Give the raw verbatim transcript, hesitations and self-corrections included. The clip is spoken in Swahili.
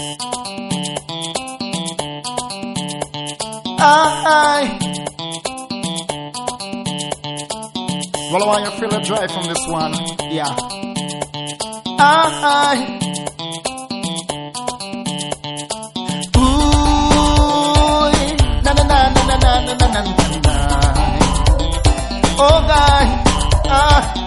I, well, I want you to feel a drive from this one. Yeah. I, ooh, na na na na na na na na na. Oh, guy. Ah.